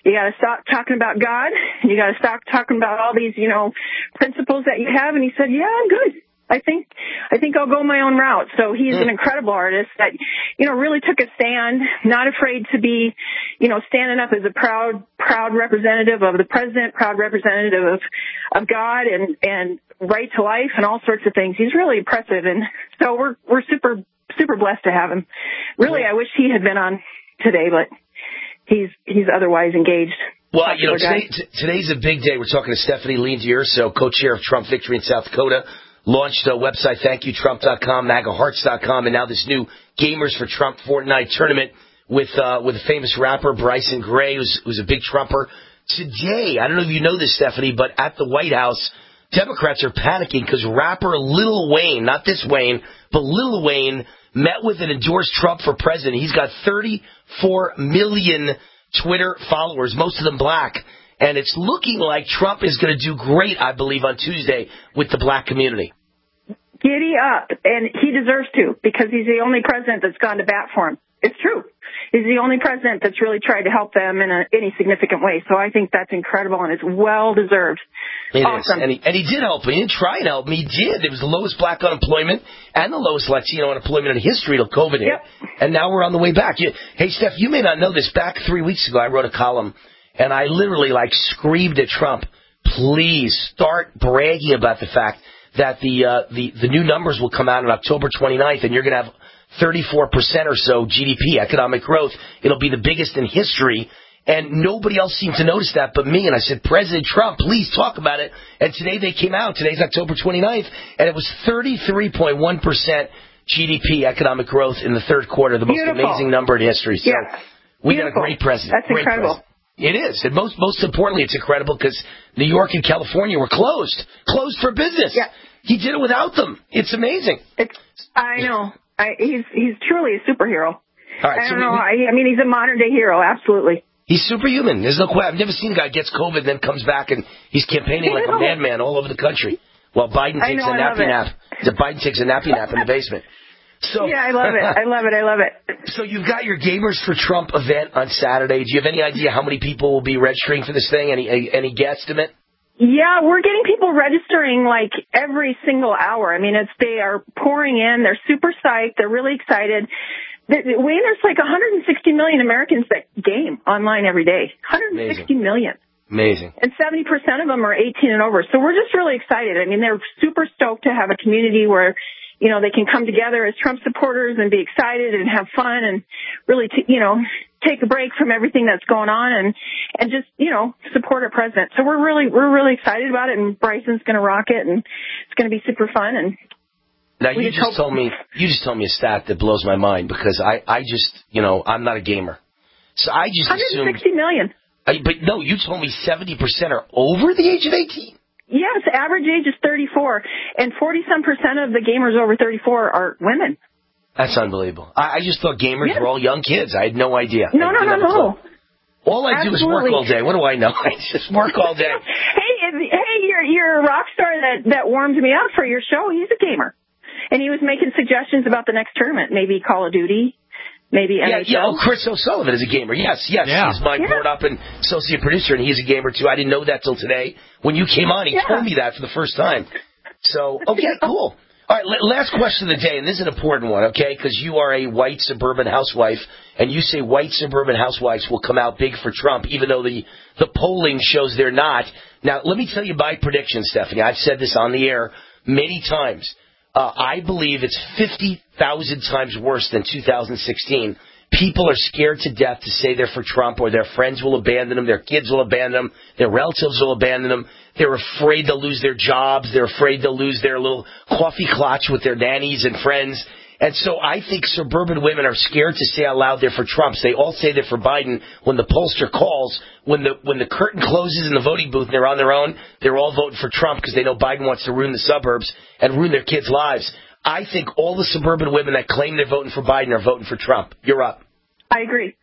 You got to stop talking about God. You got to stop talking about all these, you know, principles that you have. And he said, yeah, I'm good. I think, I think I'll go my own route. So he's an incredible artist that, you know, really took a stand, not afraid to be, you know, standing up as a proud, proud representative of the president, proud representative of, of God and, and right to life and all sorts of things. He's really impressive. And so we're, we're super, super blessed to have him. Really, I wish he had been on today, but he's, he's otherwise engaged. Well, you know, today, t- today's a big day. We're talking to Stephanie Lean D'Urso, co-chair of Trump Victory in South Dakota. Launched a website, thank you trump dot com, maga hearts dot com, and now this new Gamers for Trump Fortnite tournament with uh, with a famous rapper, Bryson Gray, who's, who's a big Trumper. Today, I don't know if you know this, Stephanie, but at the White House, Democrats are panicking because rapper Lil Wayne, not this Wayne, but Lil Wayne, met with and endorsed Trump for president. He's got thirty-four million Twitter followers, most of them black. And it's looking like Trump is going to do great, I believe, on Tuesday with the black community. Giddy up. And he deserves to, because he's the only president that's gone to bat for him. It's true. He's the only president that's really tried to help them in a, any significant way. So I think that's incredible, and it's well-deserved. It awesome. is. And he, and he did help me. He didn't try and help me. He did. It was the lowest black unemployment and the lowest Latino unemployment in history till COVID hit. Yep. And now we're on the way back. You, hey, Steph, you may not know this. Back three weeks ago, I wrote a column, and I literally, like, screamed at Trump, please start bragging about the fact that the uh, the, the new numbers will come out on October twenty-ninth, and you're going to have thirty-four percent or so G D P, economic growth. It'll be the biggest in history. And nobody else seemed to notice that but me. And I said, President Trump, please talk about it. And today they came out. Today's October twenty-ninth, and it was thirty-three point one percent G D P, economic growth in the third quarter, the most Beautiful. amazing number in history. So yeah. we Beautiful. got a great president. That's great incredible. President. It is. And most most importantly, it's incredible because New York and California were closed. Closed for business. Yeah. He did it without them. It's amazing. It's, I know. I, he's he's truly a superhero. All right, I so don't we, know. I, I mean, he's a modern-day hero, absolutely. He's superhuman. There's no question. I've never seen a guy gets COVID and then comes back and he's campaigning like a madman all over the country while Biden takes know, a nappy nap. Biden takes a nappy nap in the basement. So yeah, I love it. I love it. I love it. So you've got your Gamers for Trump event on Saturday. Do you have any idea how many people will be registering for this thing? Any any guesstimate? Yeah, we're getting people registering like every single hour. I mean, it's they are pouring in. They're super psyched. They're really excited. Wayne, there's like one hundred sixty million Americans that game online every day. one hundred sixty Amazing. million. Amazing. And seventy percent of them are eighteen and over. So we're just really excited. I mean, they're super stoked to have a community where, you know, they can come together as Trump supporters and be excited and have fun and really, t- you know, take a break from everything that's going on and, and just, you know, support our president. So we're really, we're really excited about it, and Bryson's going to rock it, and it's going to be super fun. And now you just, just told me, you just told me a stat that blows my mind because I, I just, you know, I'm not a gamer. So I just one hundred sixty assumed, million. I, but no, you told me seventy percent are over the age of eighteen. Yes, average age is thirty-four, and forty-some percent of the gamers over thirty-four are women. That's unbelievable. I, I just thought gamers yeah. were all young kids. I had no idea. No, no, no, no. All I Absolutely. do is work all day. What do I know? I just work all day. hey, hey, your your rock star that that warmed me up for your show, he's a gamer, and he was making suggestions about the next tournament, maybe Call of Duty. Maybe yeah, N H L. yeah. Oh, Chris O'Sullivan is a gamer. Yes, yes. Yeah. He's my yeah. board up and associate producer, and he's a gamer too. I didn't know that till today. When you came on, he yeah. told me that for the first time. So, okay, cool. All right, last question of the day, and this is an important one, okay, because you are a white suburban housewife, and you say white suburban housewives will come out big for Trump, even though the, the polling shows they're not. Now, let me tell you my prediction, Stephanie. I've said this on the air many times. Uh, I believe it's fifty thousand times worse than two thousand sixteen. People are scared to death to say they're for Trump, or their friends will abandon them, their kids will abandon them, their relatives will abandon them. They're afraid they'll lose their jobs. They're afraid they'll lose their little coffee clutch with their nannies and friends. And so I think suburban women are scared to say out loud they're for Trump. They all say they're for Biden. When the pollster calls, when the when the curtain closes in the voting booth and they're on their own, they're all voting for Trump because they know Biden wants to ruin the suburbs and ruin their kids' lives. I think all the suburban women that claim they're voting for Biden are voting for Trump. You're up. I agree.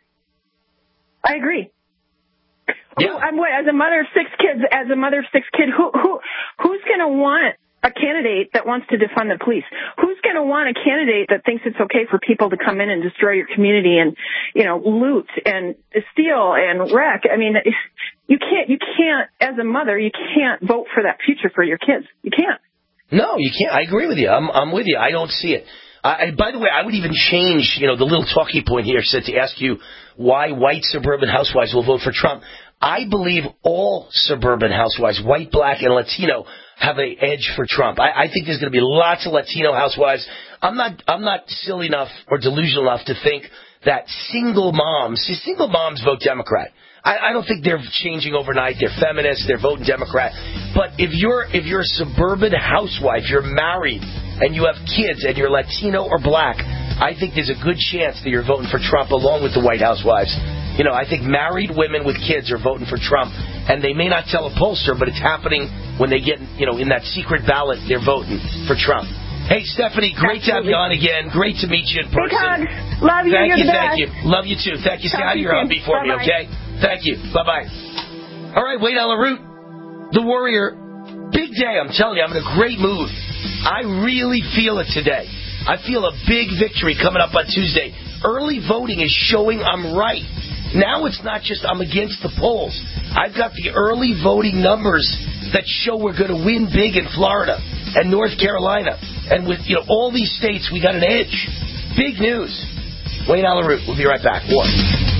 I agree. Yeah. Who, I'm, as a mother of six kids, as a mother of six kids, who who who's going to want a candidate that wants to defund the police? Who's going to want a candidate that thinks it's okay for people to come in and destroy your community and, you know, loot and steal and wreck? I mean, you can't, you can't, as a mother, you can't vote for that future for your kids. You can't. No, you can't. I agree with you. I'm, I'm with you. I don't see it. I, by the way, I would even change, you know, the little talking point here said to ask you why white suburban housewives will vote for Trump. I believe all suburban housewives, white, black, and Latino, have an edge for Trump. I, I think there's going to be lots of Latino housewives. I'm not, I'm not silly enough or delusional enough to think that single moms, see, single moms vote Democrat. I, I don't think they're changing overnight. They're feminists. They're voting Democrat. But if you're, if you're a suburban housewife, you're married, and you have kids, and you're Latino or black, I think there's a good chance that you're voting for Trump along with the white housewives. You know, I think married women with kids are voting for Trump, and they may not tell a pollster, but it's happening when they get, you know, in that secret ballot, they're voting for Trump. Hey, Stephanie, great Absolutely. to have you on again. Great to meet you in person. Big hugs. Love you. Thank You're you, the thank best. you. Love you, too. Thank you. Say hi to your hubby for me, okay? Thank you. Bye-bye. All right, Wayne Allyn Root, the Warrior. Big day, I'm telling you. I'm in a great mood. I really feel it today. I feel a big victory coming up on Tuesday. Early voting is showing I'm right. Now it's not just I'm against the polls. I've got the early voting numbers that show we're going to win big in Florida and North Carolina. And with, you know, all these states, we got an edge. Big news. Wayne Allyn Root. We'll be right back. One.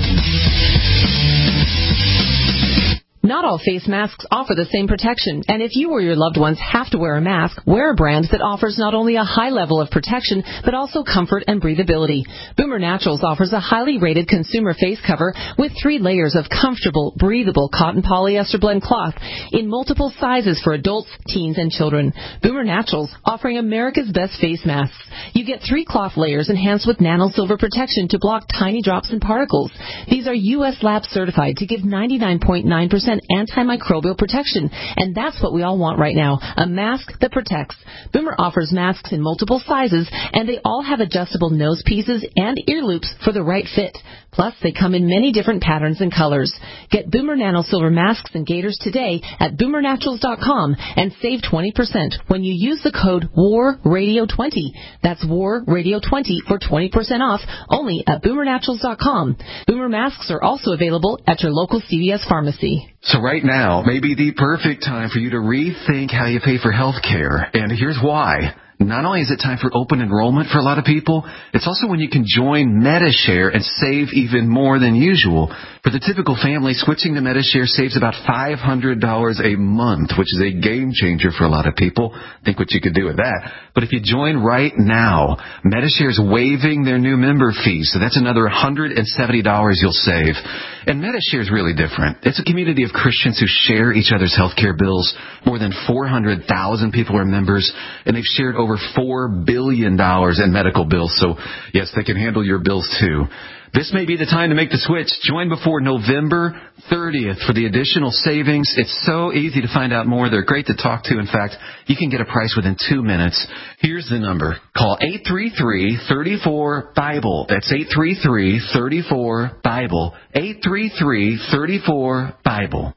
Not all face masks offer the same protection, and if you or your loved ones have to wear a mask, wear a brand that offers not only a high level of protection, but also comfort and breathability. Boomer Naturals offers a highly rated consumer face cover with three layers of comfortable, breathable cotton polyester blend cloth in multiple sizes for adults, teens, and children. Boomer Naturals offering America's best face masks. You get three cloth layers enhanced with nano silver protection to block tiny drops and particles. These are U S lab certified to give ninety-nine point nine percent antimicrobial protection, and that's what we all want right now, a mask that protects. Boomer offers masks in multiple sizes, and they all have adjustable nose pieces and ear loops for the right fit. Plus, they come in many different patterns and colors. Get Boomer Nano Silver masks and gaiters today at boomer naturals dot com and save twenty percent when you use the code war radio twenty. That's war radio twenty for twenty percent off only at boomer naturals dot com. Boomer masks are also available at your local C V S pharmacy. So right now may be the perfect time for you to rethink how you pay for health care. And here's why. Not only is it time for open enrollment for a lot of people, it's also when you can join MediShare and save even more than usual. For the typical family, switching to MediShare saves about five hundred dollars a month, which is a game changer for a lot of people. Think what you could do with that. But if you join right now, MediShare is waiving their new member fees, so that's another one hundred seventy dollars you'll save. And MediShare is really different. It's a community of Christians who share each other's health care bills. More than four hundred thousand people are members, and they've shared over four billion dollars in medical bills. So, yes, they can handle your bills, too. This may be the time to make the switch. Join before November thirtieth for the additional savings. It's so easy to find out more. They're great to talk to. In fact, you can get a price within two minutes. Here's the number. Call eight three three, three four, BIBLE. That's eight three three, three four, BIBLE. eight three three, three four, BIBLE.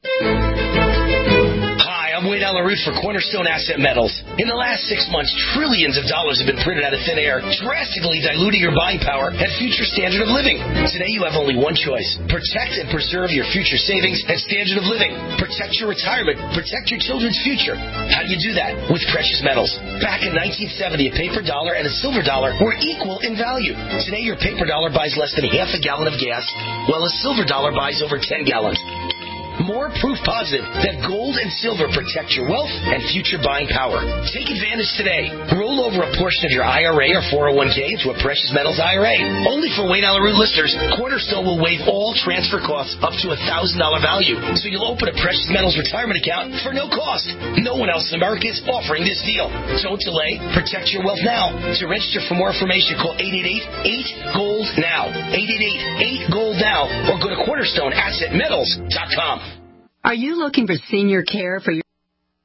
I'm Wayne Allyn Root for Cornerstone Asset Metals. In the last six months, trillions of dollars have been printed out of thin air, drastically diluting your buying power and future standard of living. Today, you have only one choice. Protect and preserve your future savings and standard of living. Protect your retirement. Protect your children's future. How do you do that? With precious metals. Back in nineteen seventy, a paper dollar and a silver dollar were equal in value. Today, your paper dollar buys less than half a gallon of gas, while a silver dollar buys over ten gallons. More proof positive that gold and silver protect your wealth and future buying power. Take advantage today. Roll over a portion of your I R A or four oh one k into a precious metals I R A. Only for Wayne Allyn Root listeners, Cornerstone will waive all transfer costs up to a one thousand dollars value. So you'll open a precious metals retirement account for no cost. No one else in America is offering this deal. Don't delay. Protect your wealth now. To register for more information, call eight eight eight, eight, gold now. eight eight eight, eight, gold now. Or go to cornerstone asset metals dot com. Are you looking for senior care for your...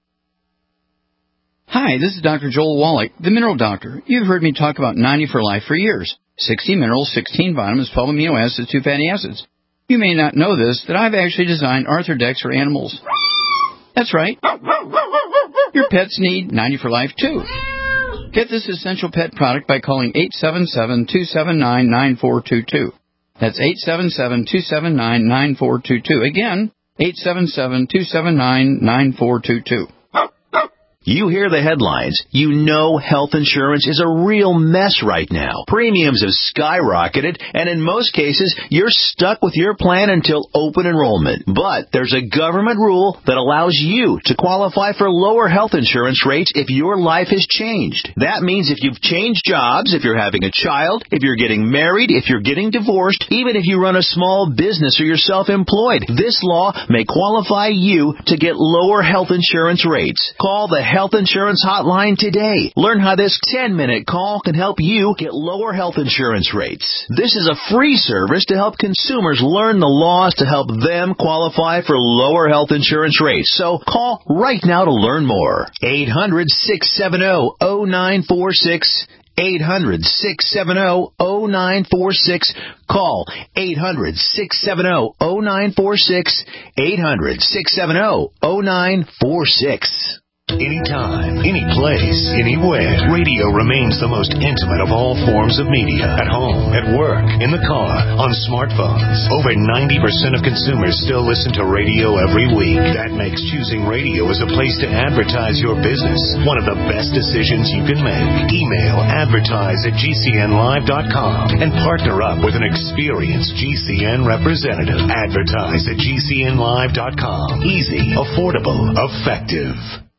Hi, this is Doctor Joel Wallach, the Mineral Doctor. You've heard me talk about ninety for Life for years. sixty minerals, sixteen vitamins, twelve amino acids, two fatty acids. You may not know this, that I've actually designed Arthrodex for animals. That's right. Your pets need ninety for life, too. Get this essential pet product by calling eight seven seven, two seven nine, nine four two two. That's eight seven seven, two seven nine, nine four two two. Again, eight seven seven, two seven nine, nine four two two. You hear the headlines. You know health insurance is a real mess right now. Premiums have skyrocketed, and in most cases, you're stuck with your plan until open enrollment. But there's a government rule that allows you to qualify for lower health insurance rates if your life has changed. That means if you've changed jobs, if you're having a child, if you're getting married, if you're getting divorced, even if you run a small business or you're self-employed, this law may qualify you to get lower health insurance rates. Call the Health Insurance Hotline today. Learn how this ten-minute call can help you get lower health insurance rates. This is a free service to help consumers learn the laws to help them qualify for lower health insurance rates. So call right now to learn more. eight hundred, six seven zero, zero nine four six. eight hundred, six seven zero, zero nine four six. Call eight hundred, six seven zero, zero nine four six. eight hundred, six seven zero, zero nine four six. Anytime, any place, anywhere, radio remains the most intimate of all forms of media. At home, at work, in the car, on smartphones. Over ninety percent of consumers still listen to radio every week. That makes choosing radio as a place to advertise your business one of the best decisions you can make. Email advertise at G C N live dot com and partner up with an experienced G C N representative. Advertise at G C N live dot com. Easy, affordable, effective.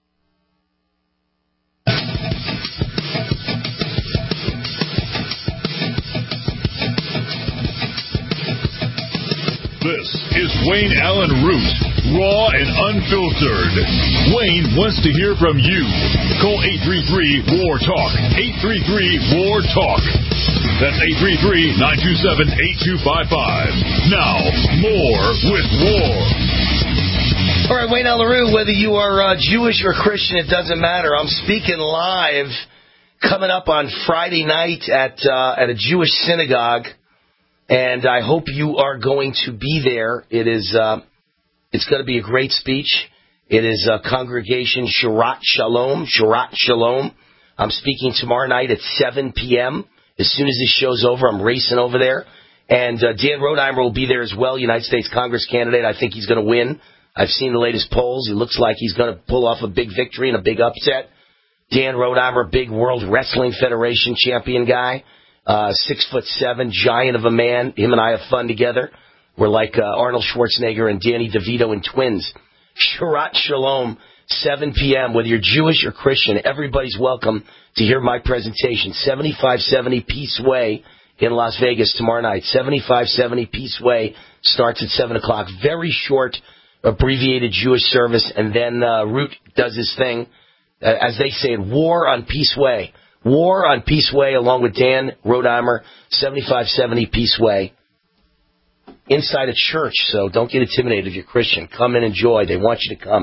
This is Wayne Allen Root, raw and unfiltered. Wayne wants to hear from you. Call eight three three, W A R, TALK. eight three three, W A R, TALK. That's eight three three, nine two seven, eight two five five. Now, more with War. All right, Wayne Allen Root, whether you are uh, Jewish or Christian, it doesn't matter. I'm speaking live coming up on Friday night at uh, at a Jewish synagogue. And I hope you are going to be there. It is, uh, it's going to be a great speech. It is uh, Congregation Shirat Shalom, Shirat Shalom. I'm speaking tomorrow night at seven p.m. As soon as this show's over, I'm racing over there. And uh, Dan Rothheimer will be there as well, United States Congress candidate. I think he's going to win. I've seen the latest polls. He looks like he's going to pull off a big victory and a big upset. Dan Rothheimer, big World Wrestling Federation champion guy. Uh, six foot seven, giant of a man. Him and I have fun together. We're like uh, Arnold Schwarzenegger and Danny DeVito and twins. Shirat Shalom, seven p.m. Whether you're Jewish or Christian, everybody's welcome to hear my presentation. seventy-five seventy Peace Way in Las Vegas tomorrow night. seventy-five seventy Peace Way starts at seven o'clock. Very short, abbreviated Jewish service, and then uh, Root does his thing. Uh, as they say, War on Peace Way. War on Peace Way, along with Dan Rothheimer, seventy-five seventy Peace Way. Inside a church, so don't get intimidated if you're Christian. Come and enjoy. They want you to come.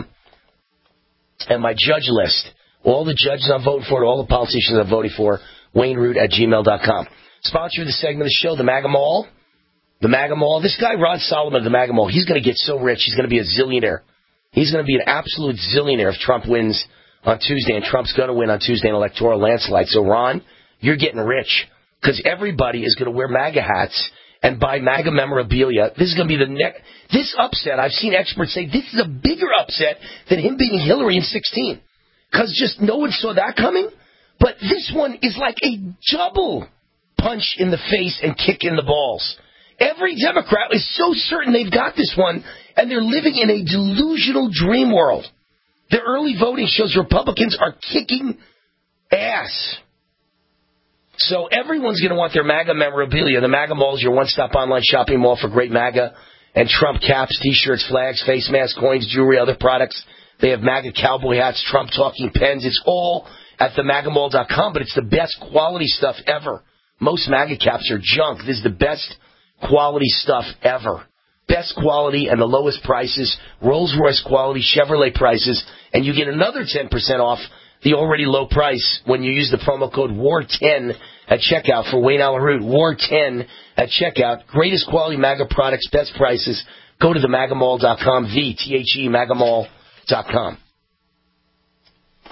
And my judge list, all the judges I'm voting for, all the politicians I'm voting for, Wayne Root at gmail dot com. Sponsor of the segment of the show, the MAGA Mall. The MAGA Mall. This guy, Ron Solomon of the MAGA Mall, he's going to get so rich, he's going to be a zillionaire. He's going to be an absolute zillionaire if Trump wins on Tuesday, and Trump's going to win on Tuesday in electoral landslide. So, Ron, you're getting rich because everybody is going to wear MAGA hats and buy MAGA memorabilia. This is going to be the next. This upset, I've seen experts say this is a bigger upset than him beating Hillary in sixteen because just no one saw that coming. But this one is like a double punch in the face and kick in the balls. Every Democrat is so certain they've got this one, and they're living in a delusional dream world. The early voting shows Republicans are kicking ass. So everyone's going to want their MAGA memorabilia. The MAGA Mall is your one-stop online shopping mall for great MAGA and Trump caps, T-shirts, flags, face masks, coins, jewelry, other products. They have MAGA cowboy hats, Trump talking pens. It's all at the maga mall dot com, but it's the best quality stuff ever. Most MAGA caps are junk. This is the best quality stuff ever. Best quality and the lowest prices, Rolls-Royce quality, Chevrolet prices, and you get another ten percent off the already low price when you use the promo code W A R ten at checkout for Wayne Allen Root. W A R ten at checkout. Greatest quality MAGA products, best prices. Go to the maga mall dot com, V, T H E, maga mall dot com.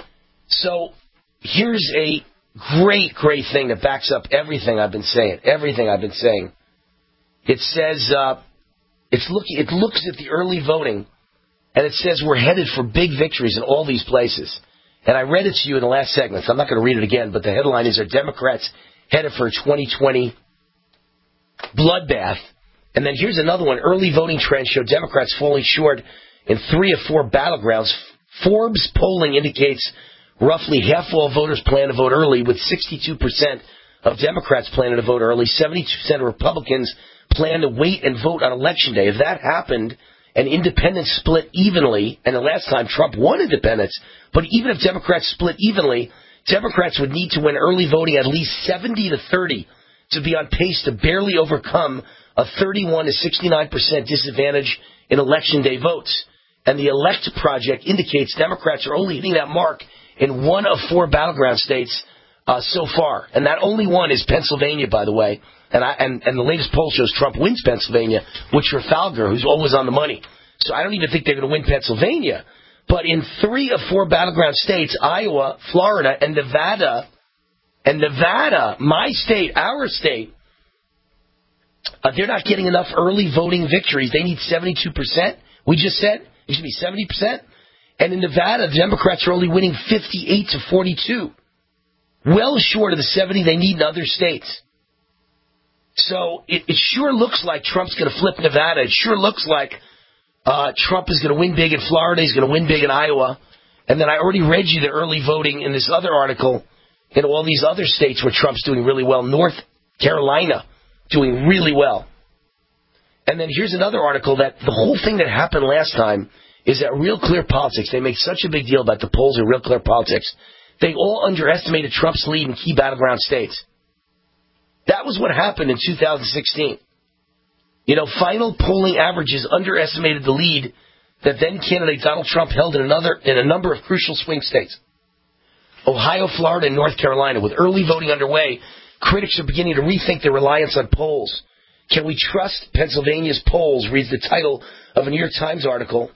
So here's a great, great thing that backs up everything I've been saying. Everything I've been saying. It says uh, it's looking. It looks at the early voting, and it says we're headed for big victories in all these places. And I read it to you in the last segment, so I'm not going to read it again. But the headline is: Are Democrats headed for a twenty twenty bloodbath? And then here's another one: Early voting trends show Democrats falling short in three of four battlegrounds. Forbes polling indicates roughly half all voters plan to vote early, with sixty-two percent of Democrats planning to vote early. seventy-two percent of Republicans plan to wait and vote on Election Day. If that happened, and independents split evenly, and the last time Trump won independents, but even if Democrats split evenly, Democrats would need to win early voting at least seventy to thirty to be on pace to barely overcome a thirty-one to sixty-nine percent disadvantage in Election Day votes. And the Elect Project indicates Democrats are only hitting that mark in one of four battleground states uh, so far. And that only one is Pennsylvania, by the way. And, I, and, and the latest poll shows Trump wins Pennsylvania with Trafalgar, who's always on the money. So I don't even think they're going to win Pennsylvania. But in three of four battleground states, Iowa, Florida, and Nevada, and Nevada, my state, our state, uh, they're not getting enough early voting victories. They need seventy-two percent. We just said it should be seventy percent. And in Nevada, the Democrats are only winning fifty-eight to forty-two. Well short of the seventy they need in other states. So it, it sure looks like Trump's going to flip Nevada. It sure looks like uh, Trump is going to win big in Florida. He's going to win big in Iowa. And then I already read you the early voting in this other article in all these other states where Trump's doing really well. North Carolina doing really well. And then here's another article that the whole thing that happened last time is that Real Clear Politics, they make such a big deal about the polls in Real Clear Politics, they all underestimated Trump's lead in key battleground states. That was what happened in two thousand sixteen. You know, final polling averages underestimated the lead that then candidate Donald Trump held in another in a number of crucial swing states. Ohio, Florida, and North Carolina. With early voting underway, critics are beginning to rethink their reliance on polls. Can we trust Pennsylvania's polls, reads the title of a New York Times article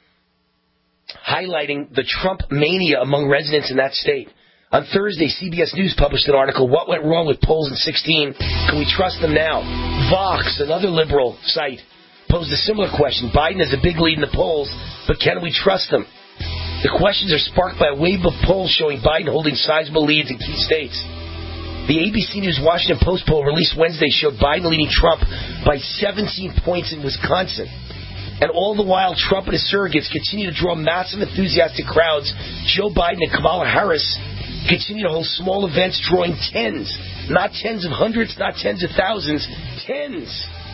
highlighting the Trump mania among residents in that state. On Thursday, C B S News published an article, What Went Wrong with Polls in sixteen? Can we trust them now? Vox, another liberal site, posed a similar question. Biden has a big lead in the polls, but can we trust them? The questions are sparked by a wave of polls showing Biden holding sizable leads in key states. The A B C News Washington Post poll released Wednesday showed Biden leading Trump by seventeen points in Wisconsin. And all the while, Trump and his surrogates continue to draw massive enthusiastic crowds. Joe Biden and Kamala Harris continue to hold small events drawing tens, not tens of hundreds, not tens of thousands, tens.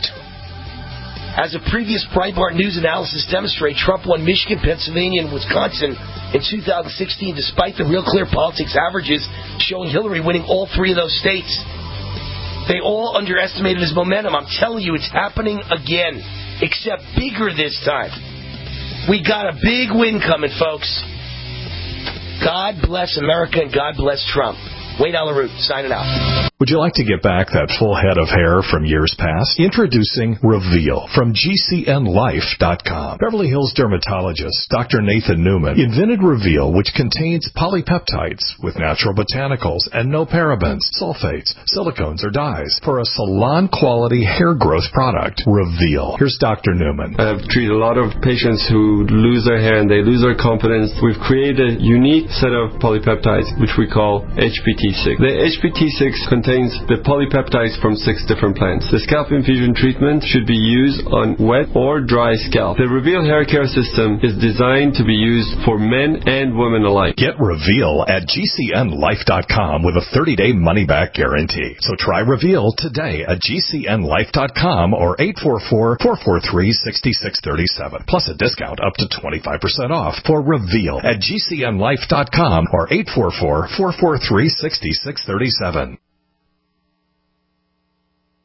As a previous Breitbart News analysis demonstrates, Trump won Michigan, Pennsylvania, and Wisconsin in two thousand sixteen, despite the Real Clear Politics averages showing Hillary winning all three of those states. They all underestimated his momentum. I'm telling you, it's happening again, except bigger this time. We got a big win coming, folks. God bless America and God bless Trump. Wade Alaroot, signing out. Would you like to get back that full head of hair from years past? Introducing Reveal from G C N Life dot com. Beverly Hills dermatologist Doctor Nathan Newman invented Reveal, which contains polypeptides with natural botanicals and no parabens, sulfates, silicones, or dyes for a salon-quality hair growth product. Reveal. Here's Doctor Newman. I've treated a lot of patients who lose their hair and they lose their confidence. We've created a unique set of polypeptides, which we call H P T six. The H P T six contains the polypeptides from six different plants. The scalp infusion treatment should be used on wet or dry scalp. The Reveal hair care system is designed to be used for men and women alike. Get Reveal at G C N Life dot com with a thirty-day money-back guarantee. So try Reveal today at G C N Life dot com or eight four four, four four three, six six three seven. Plus a discount up to twenty-five percent off for Reveal at G C N Life dot com or eight four four, four four three, six six three seven.